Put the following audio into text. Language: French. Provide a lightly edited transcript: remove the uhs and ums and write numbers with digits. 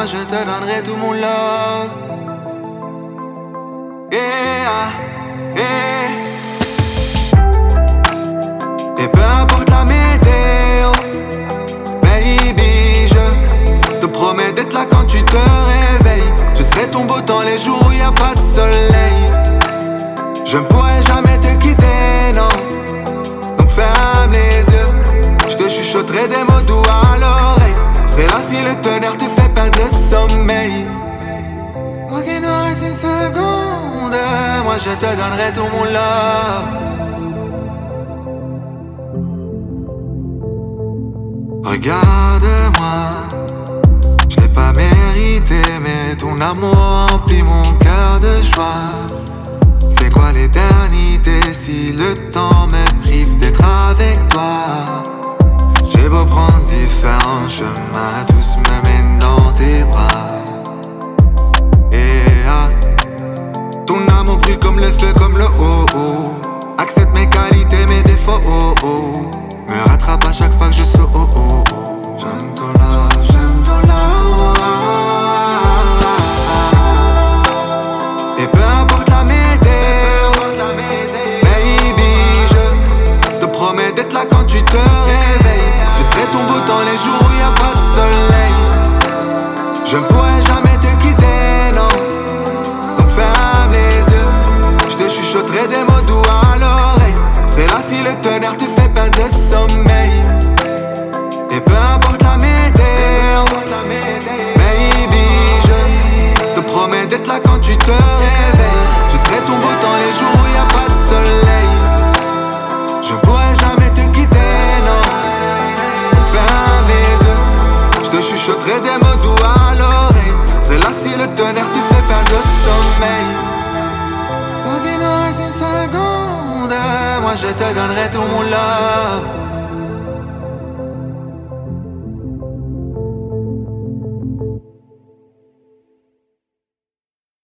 je te donnerai tout mon love. Yeah, yeah. Et peu importe la météo, baby, je te promets d'être là quand tu te réveilles. Je serai ton beau temps les jours où y a pas de soleil. Je ne pourrai jamais te quitter, non. Donc ferme les yeux, je te chuchoterai des mots doux à l'oreille. Serai là si le tonnerre te fait perdre le sommeil. Oh, qu'il nous reste une seconde, moi je te donnerai tout mon love. Regarde-moi, je l'ai pas mérité, mais ton amour remplit mon cœur de joie. C'est quoi l'éternité si le temps me prive d'être avec toi? J'ai beau prendre différents chemins, tous me mènent dans tes bras. Et ton amour brûle comme le feu, comme le haut. Accepte mes qualités, mes défauts. Me rattrape à chaque fois que je saute. J'aime ton love, j'aime ton love. Et peu importe la météo, baby, je te promets d'être là quand tu te réveilles. Je serai ton beau temps les jours où y a pas de soleil. Je ne pourrai jamais te quitter, non. Donc ferme les yeux, je te chuchoterai des mots doux à l'oreille. Serai là si le tonnerre te fait perdre le sommeil. Et peu importe la météo, baby, je te promets d'être là quand tu te réveilles. Je serai ton beau temps les jours où y a pas de soleil. Je ne pourrai jamais te quitter, non. Ferme les yeux, je te chuchoterai des mots doux à l'oreille. Serai là si le tonnerre te fait perdre le sommeil. Oh, qu'il nous reste une seconde, moi je te donnerai tout mon love.